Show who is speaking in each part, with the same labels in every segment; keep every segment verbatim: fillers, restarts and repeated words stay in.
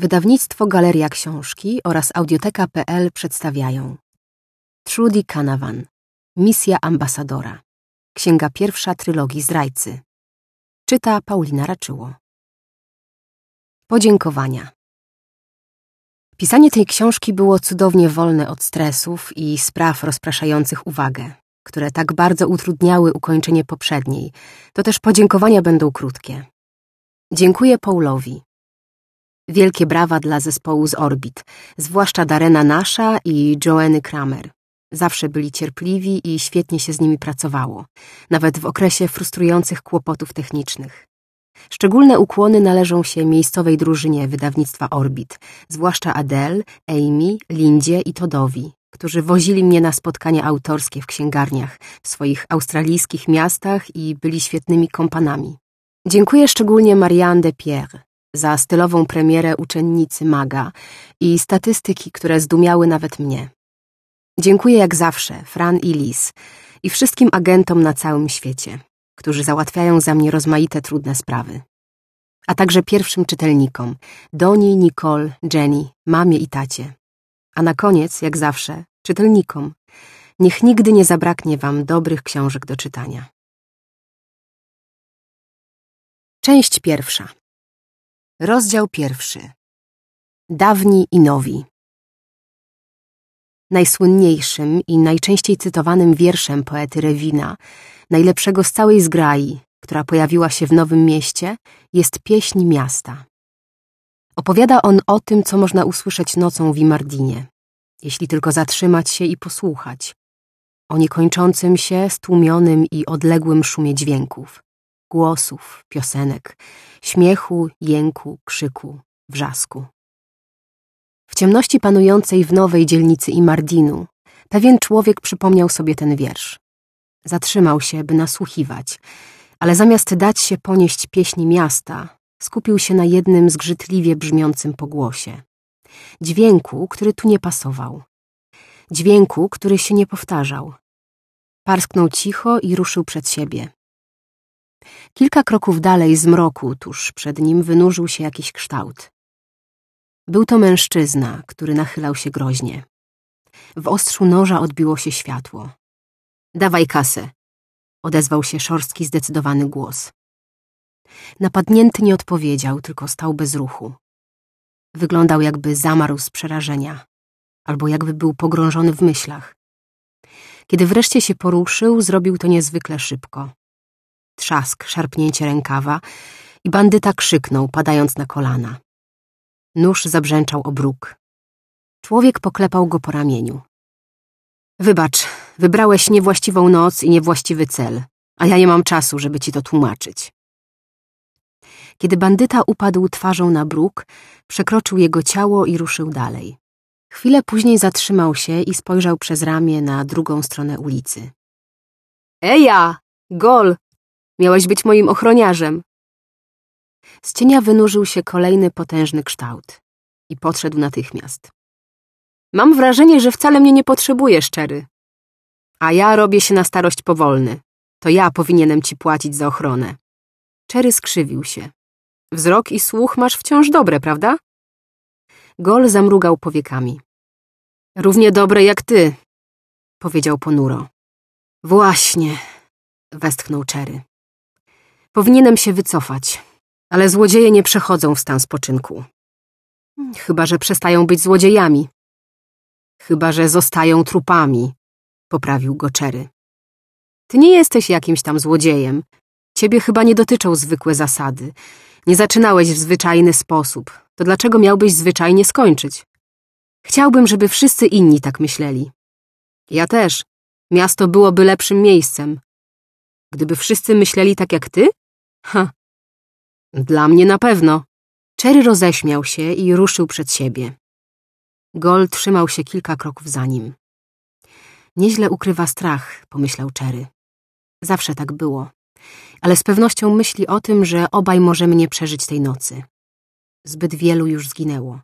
Speaker 1: Wydawnictwo Galeria Książki oraz Audioteka kropka pe el przedstawiają Trudy Canavan, Misja ambasadora. Księga pierwsza trylogii Zdrajcy. Czyta Paulina Raczyło. Podziękowania. Pisanie tej książki było cudownie wolne od stresów i spraw rozpraszających uwagę, które tak bardzo utrudniały ukończenie poprzedniej. To też podziękowania będą krótkie. Dziękuję Paulowi. Wielkie brawa dla zespołu z Orbit, zwłaszcza Darrena Nasha i Joanny Kramer. Zawsze byli cierpliwi i świetnie się z nimi pracowało, nawet w okresie frustrujących kłopotów technicznych. Szczególne ukłony należą się miejscowej drużynie wydawnictwa Orbit, zwłaszcza Adele, Amy, Lindzie i Toddowi, którzy wozili mnie na spotkania autorskie w księgarniach w swoich australijskich miastach i byli świetnymi kompanami. Dziękuję szczególnie Marianne de Pierre za stylową premierę uczennicy maga i statystyki, które zdumiały nawet mnie. Dziękuję jak zawsze Fran i Liz i wszystkim agentom na całym świecie, którzy załatwiają za mnie rozmaite trudne sprawy. A także pierwszym czytelnikom, Doni, Nicole, Jenny, mamie i tacie. A na koniec, jak zawsze, czytelnikom. Niech nigdy nie zabraknie wam dobrych książek do czytania. Część pierwsza. Rozdział pierwszy. Dawni i nowi. Najsłynniejszym i najczęściej cytowanym wierszem poety Revina, najlepszego z całej zgrai, która pojawiła się w Nowym Mieście, jest Pieśń Miasta. Opowiada on o tym, co można usłyszeć nocą w Imardinie, jeśli tylko zatrzymać się i posłuchać. O niekończącym się, stłumionym i odległym szumie dźwięków, głosów, piosenek, śmiechu, jęku, krzyku, wrzasku. W ciemności panującej w nowej dzielnicy Imardinu pewien człowiek przypomniał sobie ten wiersz. Zatrzymał się, by nasłuchiwać, ale zamiast dać się ponieść pieśni miasta, skupił się na jednym zgrzytliwie brzmiącym pogłosie. Dźwięku, który tu nie pasował. Dźwięku, który się nie powtarzał. Parsknął cicho i ruszył przed siebie. Kilka kroków dalej z mroku tuż przed nim wynurzył się jakiś kształt. Był to mężczyzna, który nachylał się groźnie. W ostrzu noża odbiło się światło. Dawaj kasę, odezwał się szorstki, zdecydowany głos. Napadnięty nie odpowiedział, tylko stał bez ruchu. Wyglądał, jakby zamarł z przerażenia, albo jakby był pogrążony w myślach. Kiedy wreszcie się poruszył, zrobił to niezwykle szybko. Trzask, szarpnięcie rękawa i bandyta krzyknął, padając na kolana. Nóż zabrzęczał o bruk. Człowiek poklepał go po ramieniu. Wybacz, wybrałeś niewłaściwą noc i niewłaściwy cel, a ja nie mam czasu, żeby ci to tłumaczyć. Kiedy bandyta upadł twarzą na bruk, przekroczył jego ciało i ruszył dalej. Chwilę później zatrzymał się i spojrzał przez ramię na drugą stronę ulicy. Eja! Gol! Miałeś być moim ochroniarzem. Z cienia wynurzył się kolejny potężny kształt i podszedł natychmiast. Mam wrażenie, że wcale mnie nie potrzebujesz, Cherry. A ja robię się na starość powolny. To ja powinienem ci płacić za ochronę. Cherry skrzywił się. Wzrok i słuch masz wciąż dobre, prawda? Gol zamrugał powiekami. Równie dobre jak ty, powiedział ponuro. Właśnie, westchnął Cherry. Powinienem się wycofać, ale złodzieje nie przechodzą w stan spoczynku. Chyba że przestają być złodziejami. Chyba że zostają trupami, poprawił go Cherry. Ty nie jesteś jakimś tam złodziejem. Ciebie chyba nie dotyczą zwykłe zasady. Nie zaczynałeś w zwyczajny sposób. To dlaczego miałbyś zwyczajnie skończyć? Chciałbym, żeby wszyscy inni tak myśleli. Ja też. Miasto byłoby lepszym miejscem. Gdyby wszyscy myśleli tak jak ty? Ha. Dla mnie na pewno. Cherry roześmiał się i ruszył przed siebie. Gol trzymał się kilka kroków za nim. Nieźle ukrywa strach, pomyślał Cherry. Zawsze tak było. Ale z pewnością myśli o tym, że obaj możemy nie przeżyć tej nocy. Zbyt wielu już zginęło.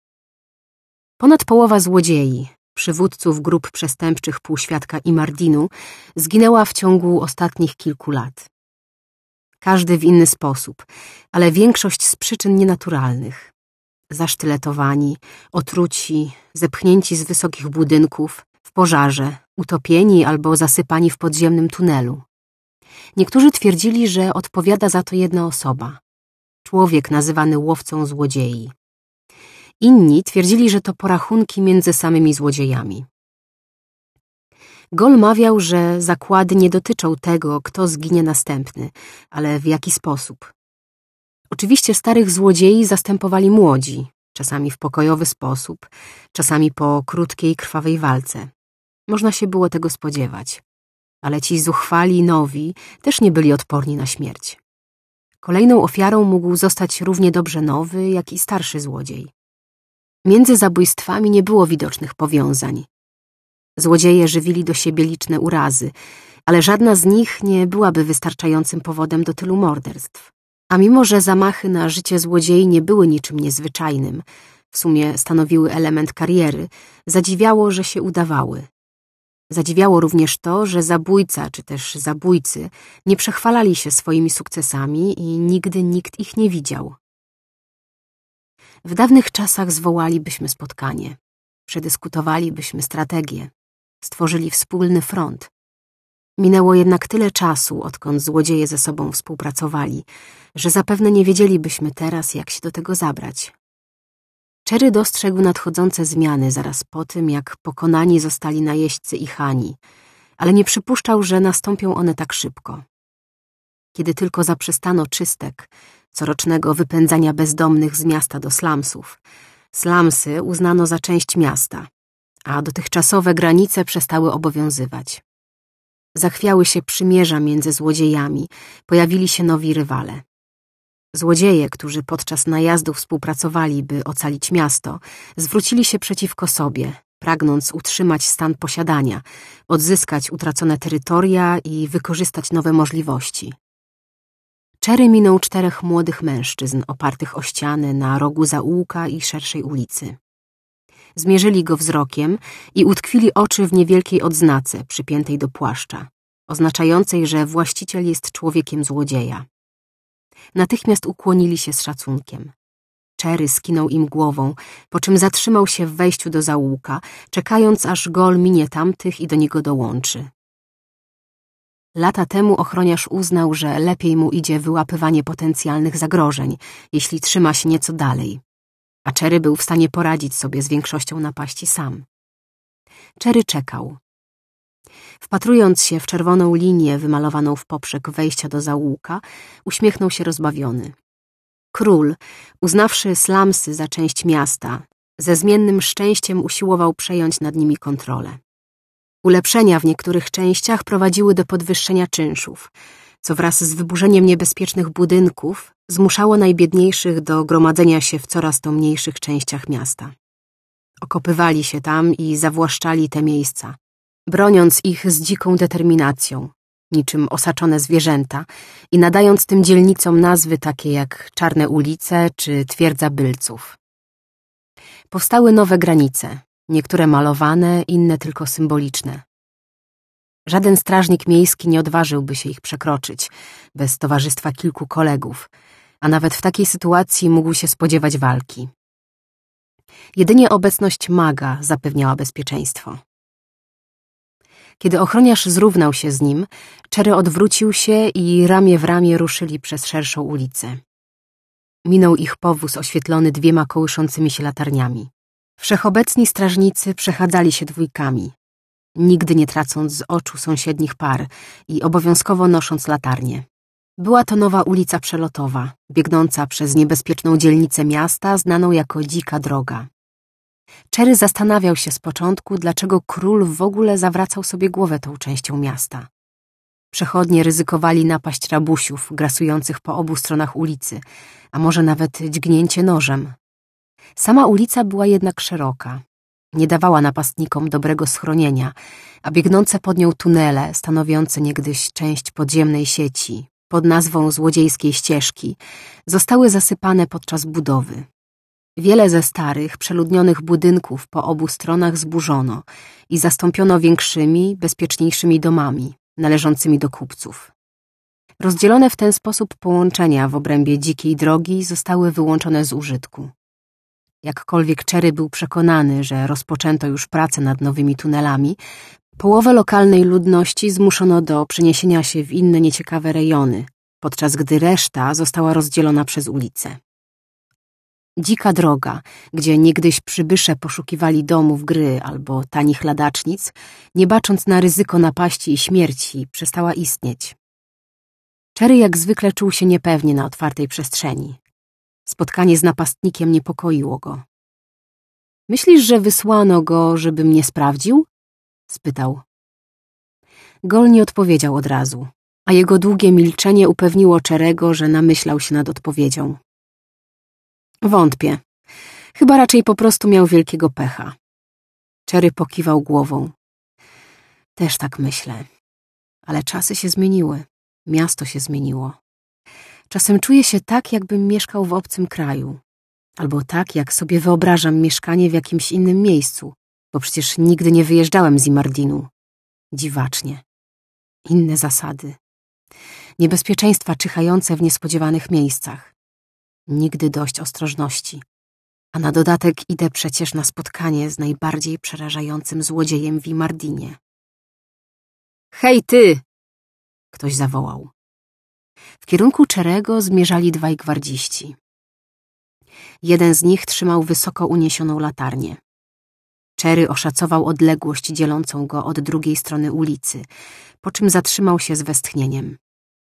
Speaker 1: Ponad połowa złodziei, przywódców grup przestępczych półświadka Imardinu, zginęła w ciągu ostatnich kilku lat. Każdy w inny sposób, ale większość z przyczyn nienaturalnych. Zasztyletowani, otruci, zepchnięci z wysokich budynków, w pożarze, utopieni albo zasypani w podziemnym tunelu. Niektórzy twierdzili, że odpowiada za to jedna osoba. Człowiek nazywany łowcą złodziei. Inni twierdzili, że to porachunki między samymi złodziejami. Gol mawiał, że zakłady nie dotyczą tego, kto zginie następny, ale w jaki sposób. Oczywiście starych złodziei zastępowali młodzi, czasami w pokojowy sposób, czasami po krótkiej, krwawej walce. Można się było tego spodziewać. Ale ci zuchwali nowi też nie byli odporni na śmierć. Kolejną ofiarą mógł zostać równie dobrze nowy, jak i starszy złodziej. Między zabójstwami nie było widocznych powiązań. Złodzieje żywili do siebie liczne urazy, ale żadna z nich nie byłaby wystarczającym powodem do tylu morderstw. A mimo, że zamachy na życie złodziei nie były niczym niezwyczajnym, w sumie stanowiły element kariery, zadziwiało, że się udawały. Zadziwiało również to, że zabójca czy też zabójcy nie przechwalali się swoimi sukcesami i nigdy nikt ich nie widział. W dawnych czasach zwołalibyśmy spotkanie, przedyskutowalibyśmy strategię, stworzyli wspólny front. Minęło jednak tyle czasu, odkąd złodzieje ze sobą współpracowali, że zapewne nie wiedzielibyśmy teraz, jak się do tego zabrać. Cherry dostrzegł nadchodzące zmiany zaraz po tym, jak pokonani zostali najeźdźcy i Hani, ale nie przypuszczał, że nastąpią one tak szybko. Kiedy tylko zaprzestano czystek, corocznego wypędzania bezdomnych z miasta do slumsów, slumsy uznano za część miasta, a dotychczasowe granice przestały obowiązywać. Zachwiały się przymierza między złodziejami, pojawili się nowi rywale. Złodzieje, którzy podczas najazdu współpracowali, by ocalić miasto, zwrócili się przeciwko sobie, pragnąc utrzymać stan posiadania, odzyskać utracone terytoria i wykorzystać nowe możliwości. Cherry minął czterech młodych mężczyzn opartych o ściany na rogu zaułka i szerszej ulicy. Zmierzyli go wzrokiem i utkwili oczy w niewielkiej odznace przypiętej do płaszcza, oznaczającej, że właściciel jest człowiekiem złodzieja. Natychmiast ukłonili się z szacunkiem. Cherry skinął im głową, po czym zatrzymał się w wejściu do zaułka, czekając, aż Gol minie tamtych i do niego dołączy. Lata temu ochroniarz uznał, że lepiej mu idzie wyłapywanie potencjalnych zagrożeń, jeśli trzyma się nieco dalej, a Cherry był w stanie poradzić sobie z większością napaści sam. Cherry czekał. Wpatrując się w czerwoną linię wymalowaną w poprzek wejścia do zaułka, uśmiechnął się rozbawiony. Król, uznawszy slumsy za część miasta, ze zmiennym szczęściem usiłował przejąć nad nimi kontrolę. Ulepszenia w niektórych częściach prowadziły do podwyższenia czynszów, co wraz z wyburzeniem niebezpiecznych budynków zmuszało najbiedniejszych do gromadzenia się w coraz to mniejszych częściach miasta. Okopywali się tam i zawłaszczali te miejsca, broniąc ich z dziką determinacją, niczym osaczone zwierzęta i nadając tym dzielnicom nazwy takie jak Czarne ulice czy Twierdza Bylców. Powstały nowe granice, niektóre malowane, inne tylko symboliczne. Żaden strażnik miejski nie odważyłby się ich przekroczyć, bez towarzystwa kilku kolegów, a nawet w takiej sytuacji mógł się spodziewać walki. Jedynie obecność maga zapewniała bezpieczeństwo. Kiedy ochroniarz zrównał się z nim, Cherry odwrócił się i ramię w ramię ruszyli przez szerszą ulicę. Minął ich powóz oświetlony dwiema kołyszącymi się latarniami. Wszechobecni strażnicy przechadzali się dwójkami, nigdy nie tracąc z oczu sąsiednich par i obowiązkowo nosząc latarnie. Była to nowa ulica przelotowa, biegnąca przez niebezpieczną dzielnicę miasta znaną jako Dzika Droga. Cherry zastanawiał się z początku, dlaczego król w ogóle zawracał sobie głowę tą częścią miasta. Przechodnie ryzykowali napaść rabusiów grasujących po obu stronach ulicy, a może nawet dźgnięcie nożem. Sama ulica była jednak szeroka. Nie dawała napastnikom dobrego schronienia, a biegnące pod nią tunele, stanowiące niegdyś część podziemnej sieci, pod nazwą Złodziejskiej Ścieżki, zostały zasypane podczas budowy. Wiele ze starych, przeludnionych budynków po obu stronach zburzono i zastąpiono większymi, bezpieczniejszymi domami, należącymi do kupców. Rozdzielone w ten sposób połączenia w obrębie Dzikiej Drogi zostały wyłączone z użytku. Jakkolwiek Cherry był przekonany, że rozpoczęto już pracę nad nowymi tunelami, połowę lokalnej ludności zmuszono do przeniesienia się w inne nieciekawe rejony, podczas gdy reszta została rozdzielona przez ulice. Dzika droga, gdzie niegdyś przybysze poszukiwali domów gry albo tanich ladacznic, nie bacząc na ryzyko napaści i śmierci, przestała istnieć. Cherry jak zwykle czuł się niepewnie na otwartej przestrzeni. Spotkanie z napastnikiem niepokoiło go. Myślisz, że wysłano go, żeby mnie sprawdził? Spytał. Gol nie odpowiedział od razu, a jego długie milczenie upewniło Cherry'ego, że namyślał się nad odpowiedzią. Wątpię. Chyba raczej po prostu miał wielkiego pecha. Cherry pokiwał głową. Też tak myślę. Ale czasy się zmieniły. Miasto się zmieniło. Czasem czuję się tak, jakbym mieszkał w obcym kraju. Albo tak, jak sobie wyobrażam mieszkanie w jakimś innym miejscu, bo przecież nigdy nie wyjeżdżałem z Imardinu. Dziwacznie. Inne zasady. Niebezpieczeństwa czyhające w niespodziewanych miejscach. Nigdy dość ostrożności. A na dodatek idę przecież na spotkanie z najbardziej przerażającym złodziejem w Imardinie. Hej ty! Ktoś zawołał. W kierunku Cherry'ego zmierzali dwaj gwardziści. Jeden z nich trzymał wysoko uniesioną latarnię. Cherry oszacował odległość dzielącą go od drugiej strony ulicy, po czym zatrzymał się z westchnieniem.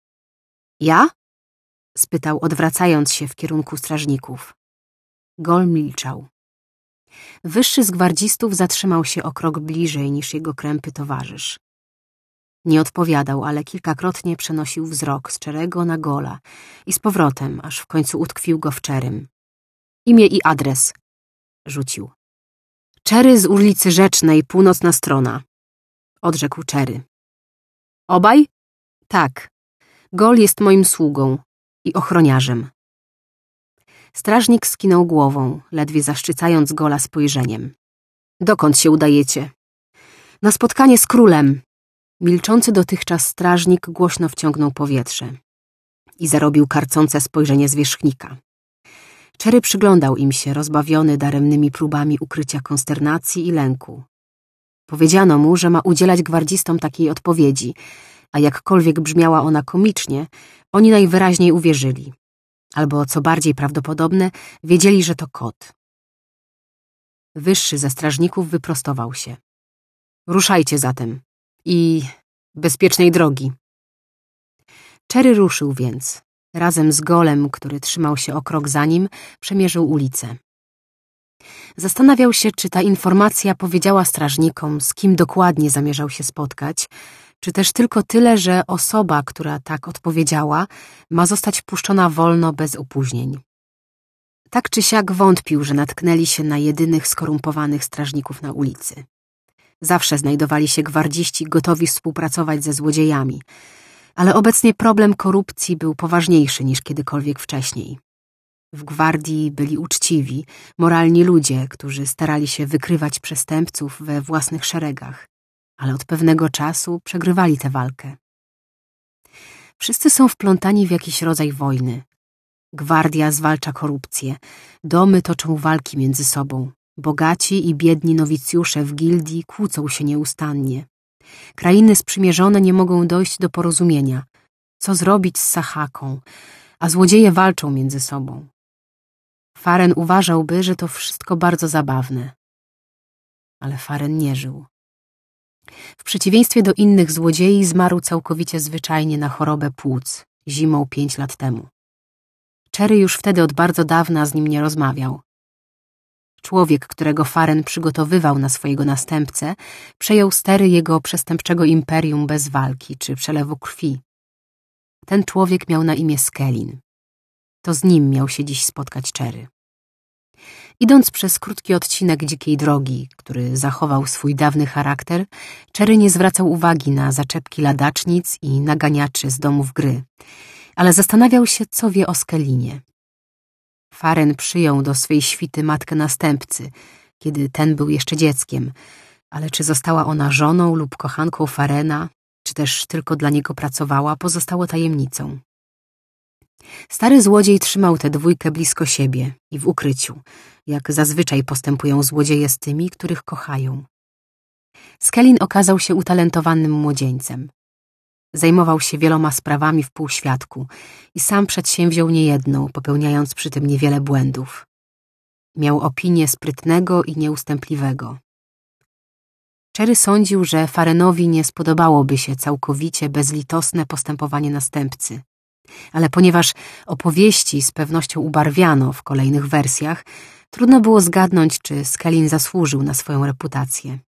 Speaker 1: Ja? Spytał, odwracając się w kierunku strażników. Gol milczał. Wyższy z gwardzistów zatrzymał się o krok bliżej niż jego krępy towarzysz. Nie odpowiadał, ale kilkakrotnie przenosił wzrok z Cherry'ego na Gola i z powrotem, aż w końcu utkwił go w Cherrym. Imię i adres, rzucił. Cherry z ulicy Rzecznej, północna strona, odrzekł Cherry. Obaj? Tak. Gol jest moim sługą i ochroniarzem. Strażnik skinął głową, ledwie zaszczycając Gola spojrzeniem. Dokąd się udajecie? Na spotkanie z królem. Milczący dotychczas strażnik głośno wciągnął powietrze i zarobił karcące spojrzenie zwierzchnika. Cherry przyglądał im się, rozbawiony daremnymi próbami ukrycia konsternacji i lęku. Powiedziano mu, że ma udzielać gwardzistom takiej odpowiedzi, a jakkolwiek brzmiała ona komicznie, oni najwyraźniej uwierzyli. Albo, co bardziej prawdopodobne, wiedzieli, że to kot. Wyższy ze strażników wyprostował się. Ruszajcie zatem. I bezpiecznej drogi. Cherry ruszył więc. Razem z Golem, który trzymał się o krok za nim, przemierzył ulicę. Zastanawiał się, czy ta informacja powiedziała strażnikom, z kim dokładnie zamierzał się spotkać, czy też tylko tyle, że osoba, która tak odpowiedziała, ma zostać puszczona wolno bez opóźnień. Tak czy siak wątpił, że natknęli się na jedynych skorumpowanych strażników na ulicy. Zawsze znajdowali się gwardziści gotowi współpracować ze złodziejami, ale obecnie problem korupcji był poważniejszy niż kiedykolwiek wcześniej. W gwardii byli uczciwi, moralni ludzie, którzy starali się wykrywać przestępców we własnych szeregach, ale od pewnego czasu przegrywali tę walkę. Wszyscy są wplątani w jakiś rodzaj wojny. Gwardia zwalcza korupcję, domy toczą walki między sobą, bogaci i biedni nowicjusze w gildii kłócą się nieustannie. Krainy sprzymierzone nie mogą dojść do porozumienia. Co zrobić z Sahaką, a złodzieje walczą między sobą. Farren uważałby, że to wszystko bardzo zabawne. Ale Farren nie żył. W przeciwieństwie do innych złodziei zmarł całkowicie zwyczajnie na chorobę płuc, zimą pięć lat temu. Cherry już wtedy od bardzo dawna z nim nie rozmawiał. Człowiek, którego Farren przygotowywał na swojego następcę, przejął stery jego przestępczego imperium bez walki czy przelewu krwi. Ten człowiek miał na imię Skellin. To z nim miał się dziś spotkać Cherry. Idąc przez krótki odcinek dzikiej drogi, który zachował swój dawny charakter, Cherry nie zwracał uwagi na zaczepki ladacznic i naganiaczy z domów gry, ale zastanawiał się, co wie o Skellinie. Farren przyjął do swej świty matkę następcy, kiedy ten był jeszcze dzieckiem, ale czy została ona żoną lub kochanką Farrena, czy też tylko dla niego pracowała, pozostało tajemnicą. Stary złodziej trzymał tę dwójkę blisko siebie i w ukryciu, jak zazwyczaj postępują złodzieje z tymi, których kochają. Skelin okazał się utalentowanym młodzieńcem. Zajmował się wieloma sprawami w półświadku i sam przedsięwziął niejedną, popełniając przy tym niewiele błędów. Miał opinię sprytnego i nieustępliwego. Cherry sądził, że Farenowi nie spodobałoby się całkowicie bezlitosne postępowanie następcy, ale ponieważ opowieści z pewnością ubarwiano w kolejnych wersjach, trudno było zgadnąć, czy Skelin zasłużył na swoją reputację.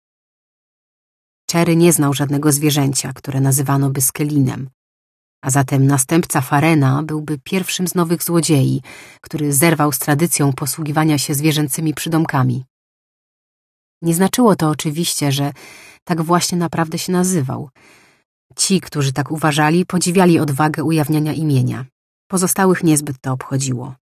Speaker 1: Cherry nie znał żadnego zwierzęcia, które nazywano by Skelinem, a zatem następca Farena byłby pierwszym z nowych złodziei, który zerwał z tradycją posługiwania się zwierzęcymi przydomkami. Nie znaczyło to oczywiście, że tak właśnie naprawdę się nazywał. Ci, którzy tak uważali, podziwiali odwagę ujawniania imienia. Pozostałych niezbyt to obchodziło.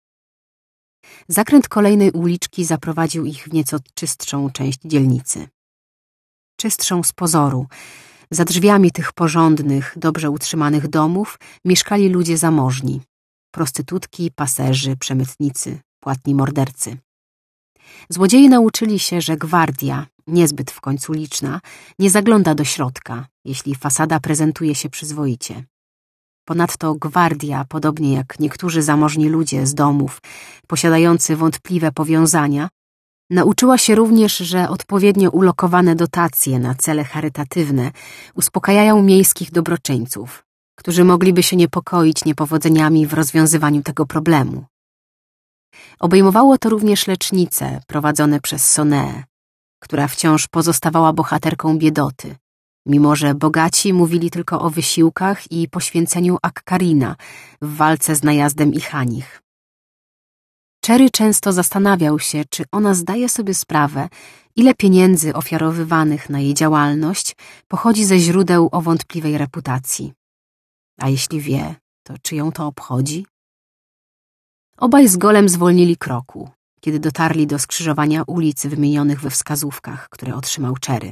Speaker 1: Zakręt kolejnej uliczki zaprowadził ich w nieco czystszą część dzielnicy. Czystszą z pozoru. Za drzwiami tych porządnych, dobrze utrzymanych domów mieszkali ludzie zamożni. Prostytutki, paserzy, przemytnicy, płatni mordercy. Złodzieje nauczyli się, że gwardia, niezbyt w końcu liczna, nie zagląda do środka, jeśli fasada prezentuje się przyzwoicie. Ponadto gwardia, podobnie jak niektórzy zamożni ludzie z domów, posiadający wątpliwe powiązania, nauczyła się również, że odpowiednio ulokowane dotacje na cele charytatywne uspokajają miejskich dobroczyńców, którzy mogliby się niepokoić niepowodzeniami w rozwiązywaniu tego problemu. Obejmowało to również lecznice prowadzone przez Soneę, która wciąż pozostawała bohaterką biedoty, mimo że bogaci mówili tylko o wysiłkach i poświęceniu Akkarina w walce z najazdem Ichanich. Cherry często zastanawiał się, czy ona zdaje sobie sprawę, ile pieniędzy ofiarowywanych na jej działalność pochodzi ze źródeł o wątpliwej reputacji. A jeśli wie, to czy ją to obchodzi? Obaj z Golem zwolnili kroku, kiedy dotarli do skrzyżowania ulic wymienionych we wskazówkach, które otrzymał Cherry.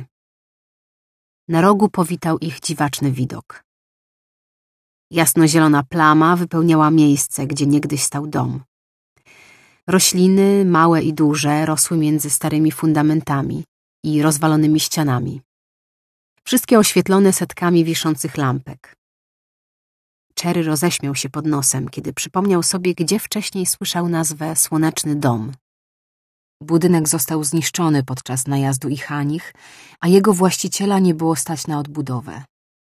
Speaker 1: Na rogu powitał ich dziwaczny widok. Jasnozielona plama wypełniała miejsce, gdzie niegdyś stał dom. Rośliny, małe i duże, rosły między starymi fundamentami i rozwalonymi ścianami. Wszystkie oświetlone setkami wiszących lampek. Cherry roześmiał się pod nosem, kiedy przypomniał sobie, gdzie wcześniej słyszał nazwę Słoneczny Dom. Budynek został zniszczony podczas najazdu Ichanich, a jego właściciela nie było stać na odbudowę.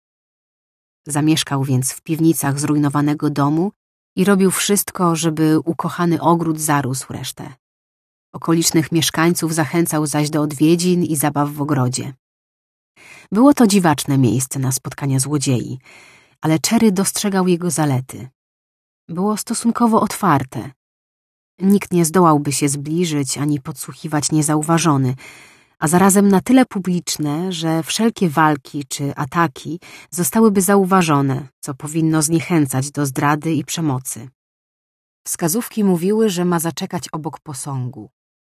Speaker 1: Zamieszkał więc w piwnicach zrujnowanego domu i robił wszystko, żeby ukochany ogród zarósł resztę. Okolicznych mieszkańców zachęcał zaś do odwiedzin i zabaw w ogrodzie. Było to dziwaczne miejsce na spotkania złodziei, ale Cherry dostrzegał jego zalety. Było stosunkowo otwarte. Nikt nie zdołałby się zbliżyć ani podsłuchiwać niezauważony, a zarazem na tyle publiczne, że wszelkie walki czy ataki zostałyby zauważone, co powinno zniechęcać do zdrady i przemocy. Wskazówki mówiły, że ma zaczekać obok posągu.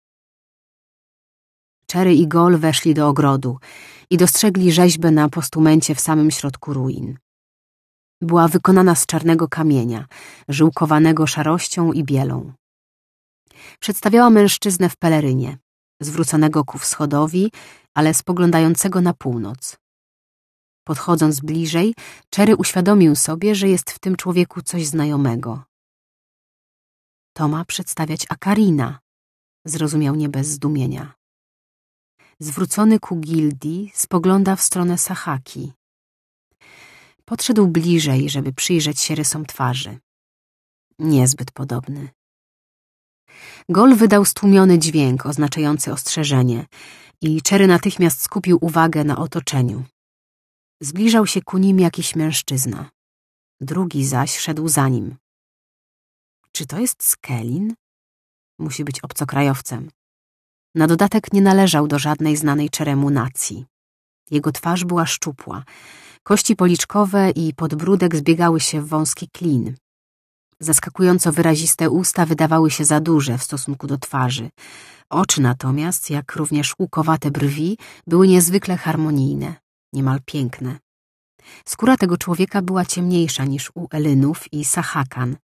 Speaker 1: Cherry i Gol weszli do ogrodu i dostrzegli rzeźbę na postumencie w samym środku ruin. Była wykonana z czarnego kamienia, żyłkowanego szarością i bielą. Przedstawiała mężczyznę w pelerynie, zwróconego ku wschodowi, ale spoglądającego na północ. Podchodząc bliżej, Cherry uświadomił sobie, że jest w tym człowieku coś znajomego. To ma przedstawiać Akkarina, zrozumiał nie bez zdumienia. Zwrócony ku gildii, spogląda w stronę Sahaki. Podszedł bliżej, żeby przyjrzeć się rysom twarzy. Niezbyt podobny. Gol wydał stłumiony dźwięk oznaczający ostrzeżenie i Cherry natychmiast skupił uwagę na otoczeniu. Zbliżał się ku nim jakiś mężczyzna. Drugi zaś szedł za nim. Czy to jest Skelin? Musi być obcokrajowcem. Na dodatek nie należał do żadnej znanej Cherry'emu nacji. Jego twarz była szczupła. Kości policzkowe i podbródek zbiegały się w wąski klin. Zaskakująco wyraziste usta wydawały się za duże w stosunku do twarzy. Oczy natomiast, jak również łukowate brwi, były niezwykle harmonijne, niemal piękne. Skóra tego człowieka była ciemniejsza niż u Elynów i Sahakan,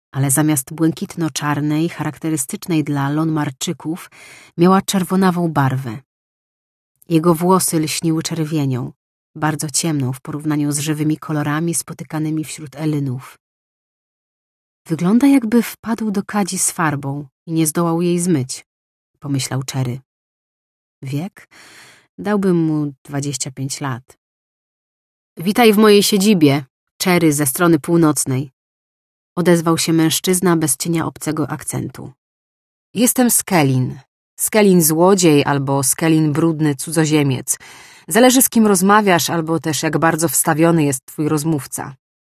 Speaker 1: ale zamiast błękitno-czarnej, charakterystycznej dla lonmarczyków, miała czerwonawą barwę. Jego włosy lśniły czerwienią, bardzo ciemną w porównaniu z żywymi kolorami spotykanymi wśród elynów. Wygląda, jakby wpadł do kadzi z farbą i nie zdołał jej zmyć, pomyślał Cherry. Wiek? Dałbym mu dwadzieścia pięć lat. Witaj w mojej siedzibie, Cherry ze strony północnej. Odezwał się mężczyzna bez cienia obcego akcentu. Jestem Skelin. Skelin złodziej albo Skelin brudny cudzoziemiec. Zależy, z kim rozmawiasz, albo też jak bardzo wstawiony jest twój rozmówca.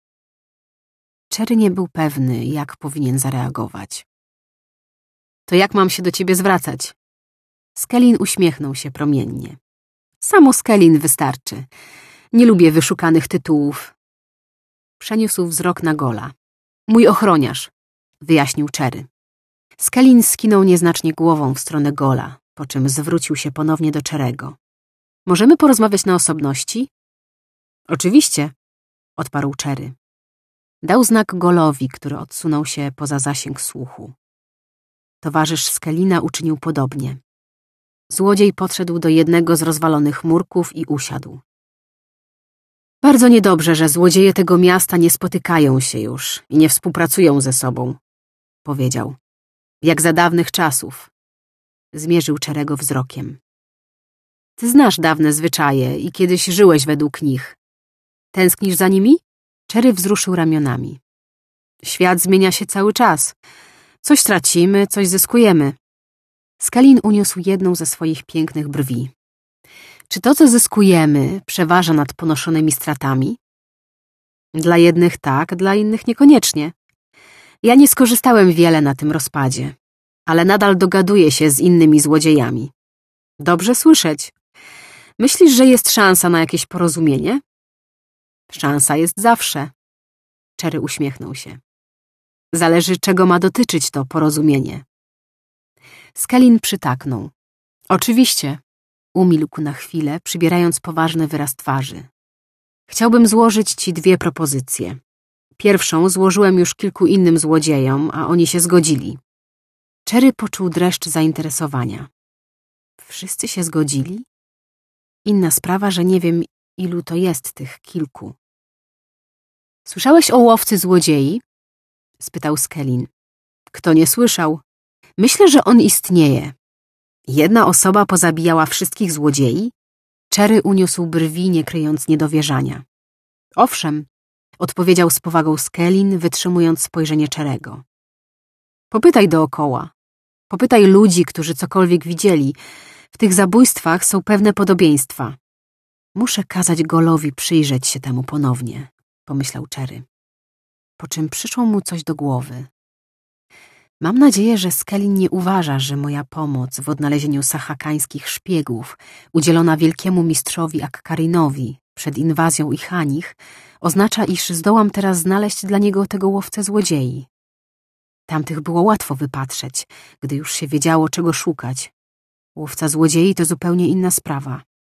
Speaker 1: Cherry nie był pewny, jak powinien zareagować. To jak mam się do ciebie zwracać? Skelin uśmiechnął się promiennie. Samo Skelin wystarczy. Nie lubię wyszukanych tytułów. Przeniósł wzrok na Gola. Mój ochroniarz, wyjaśnił Cherry. Skelin skinął nieznacznie głową w stronę Gola, po czym zwrócił się ponownie do Cherry'ego. Możemy porozmawiać na osobności? Oczywiście, odparł Cherry. Dał znak Golowi, który odsunął się poza zasięg słuchu. Towarzysz Skelina uczynił podobnie. Złodziej podszedł do jednego z rozwalonych murków i usiadł. Bardzo niedobrze, że złodzieje tego miasta nie spotykają się już i nie współpracują ze sobą, powiedział. Jak za dawnych czasów. Zmierzył Cherry'ego wzrokiem. Ty znasz dawne zwyczaje i kiedyś żyłeś według nich. Tęsknisz za nimi? Cherry wzruszył ramionami. Świat zmienia się cały czas. Coś tracimy, coś zyskujemy. Skelin uniósł jedną ze swoich pięknych brwi. Czy to, co zyskujemy, przeważa nad ponoszonymi stratami? Dla jednych tak, dla innych niekoniecznie. Ja nie skorzystałem wiele na tym rozpadzie, ale nadal dogaduję się z innymi złodziejami. Dobrze słyszeć. Myślisz, że jest szansa na jakieś porozumienie? Szansa jest zawsze. Cherry uśmiechnął się. Zależy, czego ma dotyczyć to porozumienie. Skelin przytaknął. Oczywiście. Umilkł na chwilę, przybierając poważny wyraz twarzy. Chciałbym złożyć ci dwie propozycje. Pierwszą złożyłem już kilku innym złodziejom, a oni się zgodzili. Cherry poczuł dreszcz zainteresowania. Wszyscy się zgodzili? Inna sprawa, że nie wiem, ilu to jest tych kilku. Słyszałeś o łowcy złodziei? Spytał Skelin. Kto nie słyszał? Myślę, że on istnieje. Jedna osoba pozabijała wszystkich złodziei? Cherry uniósł brwi, nie kryjąc niedowierzania. Owszem, odpowiedział z powagą Skelin, wytrzymując spojrzenie Cherry'ego. Popytaj dookoła. Popytaj ludzi, którzy cokolwiek widzieli. W tych zabójstwach są pewne podobieństwa. Muszę kazać Golowi przyjrzeć się temu ponownie, pomyślał Cherry. Po czym przyszło mu coś do głowy. Mam nadzieję, że Skelin nie uważa, że moja pomoc w odnalezieniu sachakańskich szpiegów, udzielona wielkiemu mistrzowi Akkarinowi przed inwazją Ichanich, oznacza, iż zdołam teraz znaleźć dla niego tego łowcę złodziei. Tamtych było łatwo wypatrzeć, gdy już się wiedziało, czego szukać. Łowca złodziei to zupełnie inna sprawa.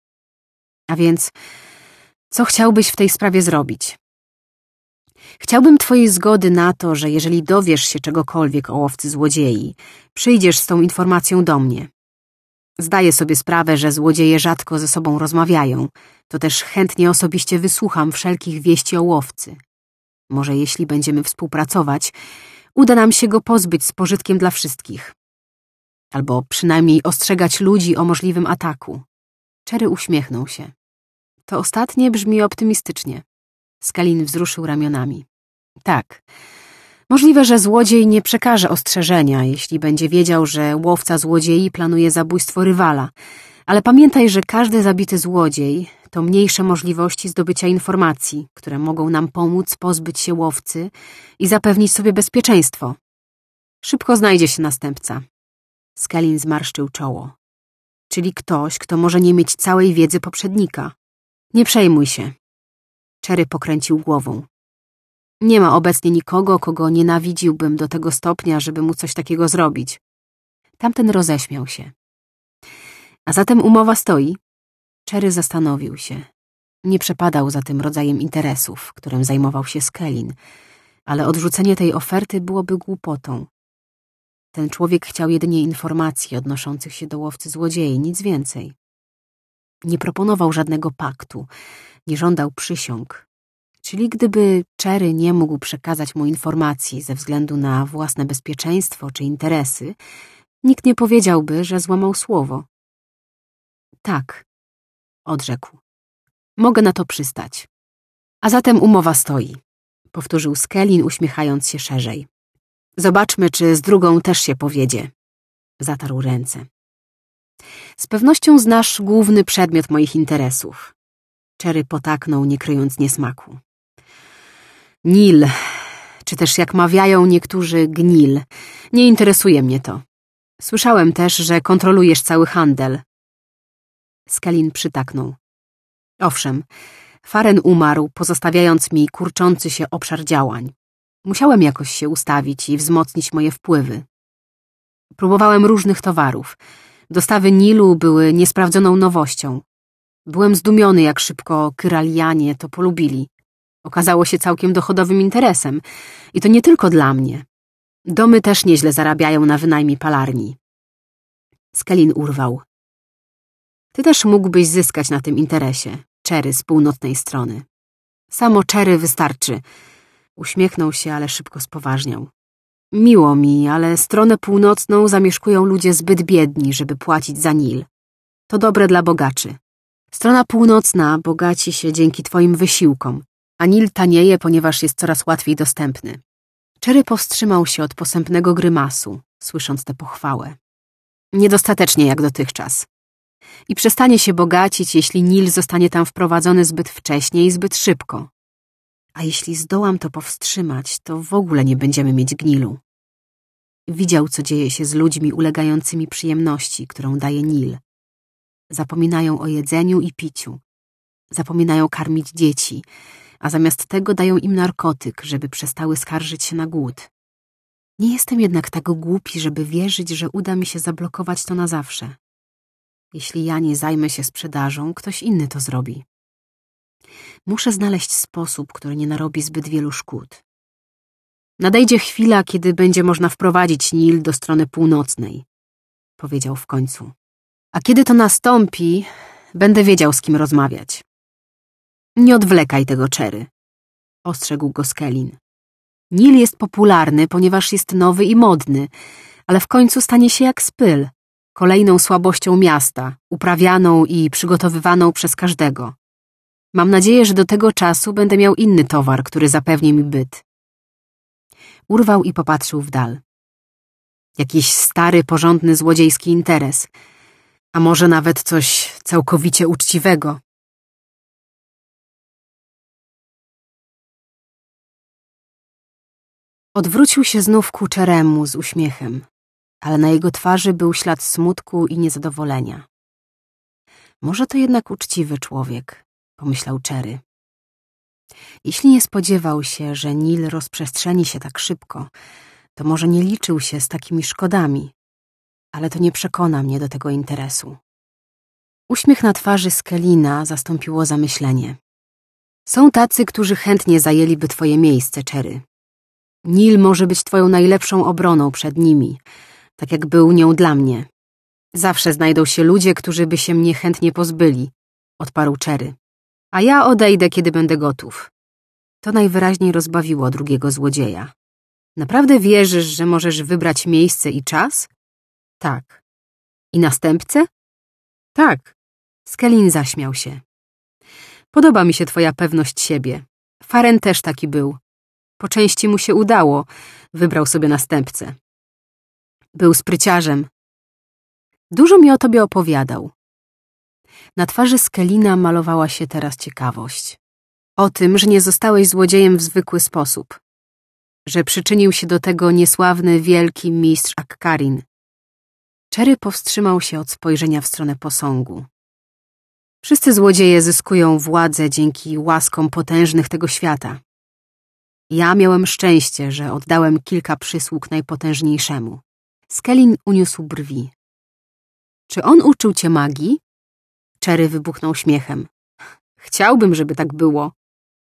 Speaker 1: A więc, co chciałbyś w tej sprawie zrobić? Chciałbym twojej zgody na to, że jeżeli dowiesz się czegokolwiek o łowcy złodziei, przyjdziesz z tą informacją do mnie. Zdaję sobie sprawę, że złodzieje rzadko ze sobą rozmawiają, to też chętnie osobiście wysłucham wszelkich wieści o łowcy. Może jeśli będziemy współpracować, uda nam się go pozbyć z pożytkiem dla wszystkich. Albo przynajmniej ostrzegać ludzi o możliwym ataku. Cherry uśmiechnął się. To ostatnie brzmi optymistycznie. Skelin wzruszył ramionami. Tak. Możliwe, że złodziej nie przekaże ostrzeżenia, jeśli będzie wiedział, że łowca złodziei planuje zabójstwo rywala. Ale pamiętaj, że każdy zabity złodziej to mniejsze możliwości zdobycia informacji, które mogą nam pomóc pozbyć się łowcy i zapewnić sobie bezpieczeństwo. Szybko znajdzie się następca. Skelin zmarszczył czoło. Czyli ktoś, kto może nie mieć całej wiedzy poprzednika. Nie przejmuj się. Cherry pokręcił głową. Nie ma obecnie nikogo, kogo nienawidziłbym do tego stopnia, żeby mu coś takiego zrobić. Tamten roześmiał się. A zatem umowa stoi? Cherry zastanowił się. Nie przepadał za tym rodzajem interesów, którym zajmował się Skelin, ale odrzucenie tej oferty byłoby głupotą. Ten człowiek chciał jedynie informacji odnoszących się do łowcy złodziei, nic więcej. Nie proponował żadnego paktu, nie żądał przysiąg. Czyli gdyby Cherry nie mógł przekazać mu informacji ze względu na własne bezpieczeństwo czy interesy, nikt nie powiedziałby, że złamał słowo. Tak, odrzekł. Mogę na to przystać. A zatem umowa stoi, powtórzył Skelin, uśmiechając się szerzej. Zobaczmy, czy z drugą też się powiedzie. Zatarł ręce. Z pewnością znasz główny przedmiot moich interesów. Cherry potaknął, nie kryjąc niesmaku. Nil, czy też jak mawiają niektórzy gnil, nie interesuje mnie to. Słyszałem też, że kontrolujesz cały handel. Skelin przytaknął. Owszem, Faren umarł, pozostawiając mi kurczący się obszar działań. Musiałem jakoś się ustawić i wzmocnić moje wpływy. Próbowałem różnych towarów. Dostawy Nilu były niesprawdzoną nowością. Byłem zdumiony, jak szybko Kyralianie to polubili. Okazało się całkiem dochodowym interesem. I to nie tylko dla mnie. Domy też nieźle zarabiają na wynajmie palarni. Skelin urwał. Ty też mógłbyś zyskać na tym interesie, Cherry z północnej strony. Samo Cherry wystarczy. Uśmiechnął się, ale szybko spoważniał. Miło mi, ale stronę północną zamieszkują ludzie zbyt biedni, żeby płacić za Nil. To dobre dla bogaczy. Strona północna bogaci się dzięki twoim wysiłkom, a Nil tanieje, ponieważ jest coraz łatwiej dostępny. Cherry powstrzymał się od posępnego grymasu, słysząc tę pochwałę. Niedostatecznie jak dotychczas. I przestanie się bogacić, jeśli Nil zostanie tam wprowadzony zbyt wcześnie i zbyt szybko. A jeśli zdołam to powstrzymać, to w ogóle nie będziemy mieć Gnilu. Widział, co dzieje się z ludźmi ulegającymi przyjemności, którą daje Nil. Zapominają o jedzeniu i piciu. Zapominają karmić dzieci, a zamiast tego dają im narkotyk, żeby przestały skarżyć się na głód. Nie jestem jednak tak głupi, żeby wierzyć, że uda mi się zablokować to na zawsze. Jeśli ja nie zajmę się sprzedażą, ktoś inny to zrobi. Muszę znaleźć sposób, który nie narobi zbyt wielu szkód. Nadejdzie chwila, kiedy będzie można wprowadzić Nil do strony północnej, powiedział w końcu. A kiedy to nastąpi, będę wiedział, z kim rozmawiać. Nie odwlekaj tego, Cherry, ostrzegł go Skelin. Nil jest popularny, ponieważ jest nowy i modny, ale w końcu stanie się jak Spyl, kolejną słabością miasta, uprawianą i przygotowywaną przez każdego. Mam nadzieję, że do tego czasu będę miał inny towar, który zapewni mi byt. Urwał i popatrzył w dal. Jakiś stary, porządny, złodziejski interes. A może nawet coś całkowicie uczciwego. Odwrócił się znów ku Cheremu z uśmiechem, ale na jego twarzy był ślad smutku i niezadowolenia. Może to jednak uczciwy człowiek, pomyślał Cherry. Jeśli nie spodziewał się, że Nil rozprzestrzeni się tak szybko, to może nie liczył się z takimi szkodami, ale to nie przekona mnie do tego interesu. Uśmiech na twarzy Skelina zastąpiło zamyślenie. Są tacy, którzy chętnie zajęliby twoje miejsce, Cherry. Nil może być twoją najlepszą obroną przed nimi, tak jak był nią dla mnie. Zawsze znajdą się ludzie, którzy by się mnie chętnie pozbyli, odparł Cherry. A ja odejdę, kiedy będę gotów. To najwyraźniej rozbawiło drugiego złodzieja. Naprawdę wierzysz, że możesz wybrać miejsce i czas? Tak. I następcę? Tak. Skelin zaśmiał się. Podoba mi się twoja pewność siebie. Faren też taki był. Po części mu się udało. Wybrał sobie następcę. Był spryciarzem. Dużo mi o tobie opowiadał. Na twarzy Skelina malowała się teraz ciekawość. O tym, że nie zostałeś złodziejem w zwykły sposób. Że przyczynił się do tego niesławny, wielki mistrz Akkarin. Cherry powstrzymał się od spojrzenia w stronę posągu. Wszyscy złodzieje zyskują władzę dzięki łaskom potężnych tego świata. Ja miałem szczęście, że oddałem kilka przysług najpotężniejszemu. Skelin uniósł brwi. Czy on uczył cię magii? Cherry wybuchnął śmiechem. Chciałbym, żeby tak było.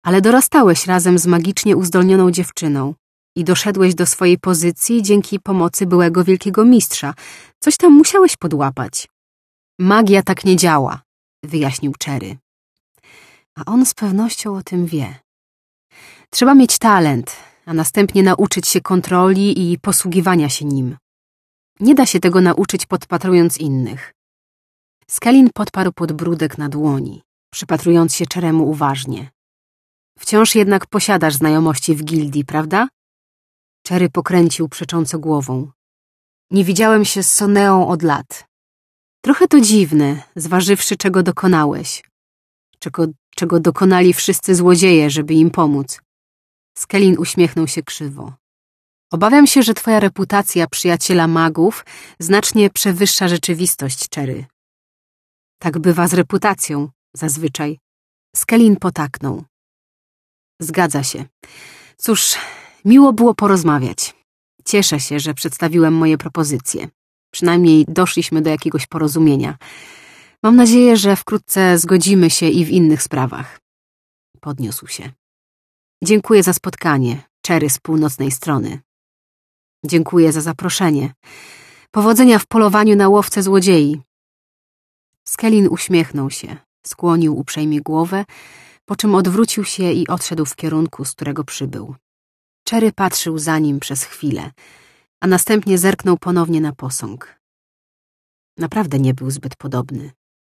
Speaker 1: Ale dorastałeś razem z magicznie uzdolnioną dziewczyną i doszedłeś do swojej pozycji dzięki pomocy byłego wielkiego mistrza. Coś tam musiałeś podłapać. Magia tak nie działa, wyjaśnił Cherry. A on z pewnością o tym wie. Trzeba mieć talent, a następnie nauczyć się kontroli i posługiwania się nim. Nie da się tego nauczyć podpatrując innych. Skelin podparł podbródek na dłoni, przypatrując się Cherrymu uważnie. Wciąż jednak posiadasz znajomości w gildii, prawda? Cherry pokręcił przecząco głową. Nie widziałem się z Soneą od lat. Trochę to dziwne, zważywszy, czego dokonałeś. Czego, czego dokonali wszyscy złodzieje, żeby im pomóc. Skelin uśmiechnął się krzywo. Obawiam się, że twoja reputacja przyjaciela magów znacznie przewyższa rzeczywistość, Cherry. Tak bywa z reputacją, zazwyczaj. Skelin potaknął. Zgadza się. Cóż, miło było porozmawiać. Cieszę się, że przedstawiłem moje propozycje. Przynajmniej doszliśmy do jakiegoś porozumienia. Mam nadzieję, że wkrótce zgodzimy się i w innych sprawach. Podniósł się. Dziękuję za spotkanie, Cherry z północnej strony. Dziękuję za zaproszenie. Powodzenia w polowaniu na łowcę złodziei. Skelin uśmiechnął się, skłonił uprzejmie głowę, po czym odwrócił się i odszedł w kierunku, z którego przybył. Cherry patrzył za nim przez chwilę, a następnie zerknął ponownie na posąg. Naprawdę nie był zbyt podobny.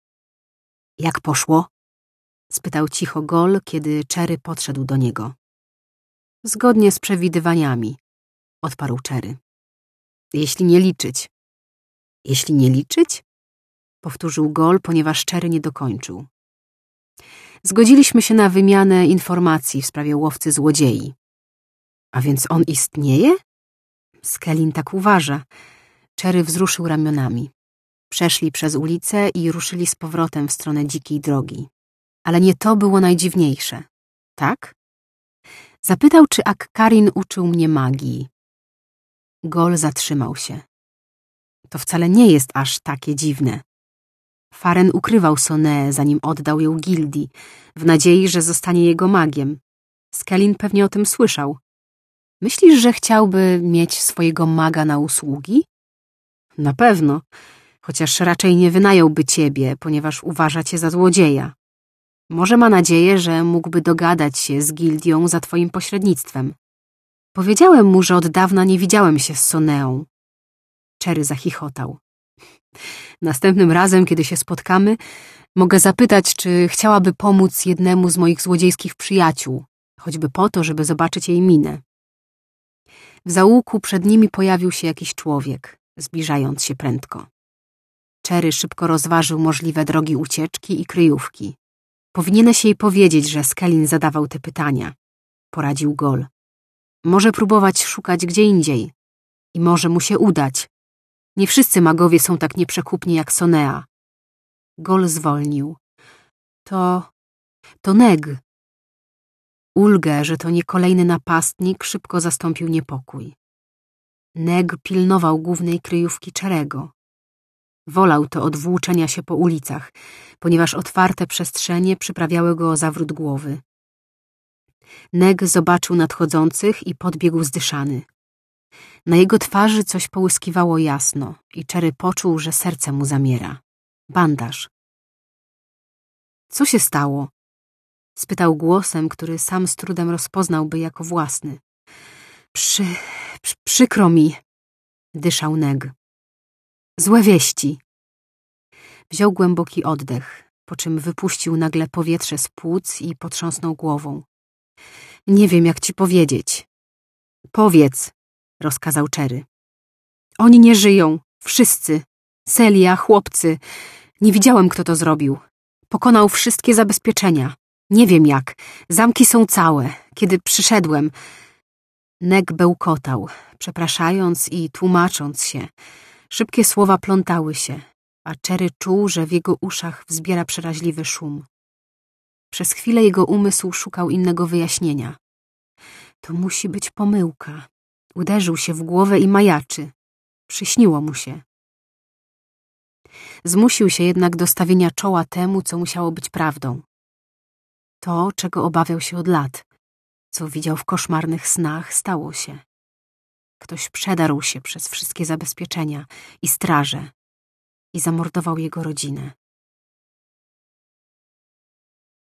Speaker 1: Jak poszło? Spytał cicho Gol, kiedy Cherry podszedł do niego. Zgodnie z przewidywaniami, odparł Cherry. Jeśli nie liczyć. Jeśli nie liczyć? Powtórzył Gol, ponieważ Cherry nie dokończył. Zgodziliśmy się na wymianę informacji w sprawie łowcy złodziei. A więc on istnieje? Skelin tak uważa. Cherry wzruszył ramionami. Przeszli przez ulicę i ruszyli z powrotem w stronę dzikiej drogi. Ale nie to było najdziwniejsze. Tak? Zapytał, czy Ak-Karin uczył mnie magii. Gol zatrzymał się. To wcale nie jest aż takie dziwne. Faren ukrywał Soneę, zanim oddał ją gildii, w nadziei, że zostanie jego magiem. Skelin pewnie o tym słyszał. Myślisz, że chciałby mieć swojego maga na usługi? Na pewno, chociaż raczej nie wynająłby ciebie, ponieważ uważa cię za złodzieja. Może ma nadzieję, że mógłby dogadać się z gildią za twoim pośrednictwem. Powiedziałem mu, że od dawna nie widziałem się z Soneą. Cherry zachichotał. Następnym razem, kiedy się spotkamy, mogę zapytać, czy chciałaby pomóc jednemu z moich złodziejskich przyjaciół, choćby po to, żeby zobaczyć jej minę. W zaułku przed nimi pojawił się jakiś człowiek, zbliżając się prędko. Cherry szybko rozważył możliwe drogi ucieczki i kryjówki. Powinieneś jej powiedzieć, że Skelin zadawał te pytania, poradził Gol. Może próbować szukać gdzie indziej. I może mu się udać. Nie wszyscy magowie są tak nieprzekupni jak Sonea. Gol zwolnił. To... to Neg. Ulgę, że to nie kolejny napastnik, szybko zastąpił niepokój. Neg pilnował głównej kryjówki Cherry'ego. Wolał to od włóczenia się po ulicach, ponieważ otwarte przestrzenie przyprawiały go o zawrót głowy. Neg zobaczył nadchodzących i podbiegł zdyszany. Na jego twarzy coś połyskiwało jasno i Cherry poczuł, że serce mu zamiera. Bandaż. Co się stało? Spytał głosem, który sam z trudem rozpoznałby jako własny. Przy... przy przykro mi, dyszał Neg. Złe wieści. Wziął głęboki oddech, po czym wypuścił nagle powietrze z płuc i potrząsnął głową. Nie wiem, jak ci powiedzieć. Powiedz, rozkazał Cherry. Oni nie żyją, wszyscy. Celia, chłopcy. Nie widziałem, kto to zrobił. Pokonał wszystkie zabezpieczenia. Nie wiem jak. Zamki są całe. Kiedy przyszedłem... Neg bełkotał, przepraszając i tłumacząc się. Szybkie słowa plątały się, a Cherry czuł, że w jego uszach wzbiera przeraźliwy szum. Przez chwilę jego umysł szukał innego wyjaśnienia. To musi być pomyłka. Uderzył się w głowę i majaczy. Przyśniło mu się. Zmusił się jednak do stawienia czoła temu, co musiało być prawdą. To, czego obawiał się od lat, co widział w koszmarnych snach, stało się. Ktoś przedarł się przez wszystkie zabezpieczenia i straże i zamordował jego rodzinę.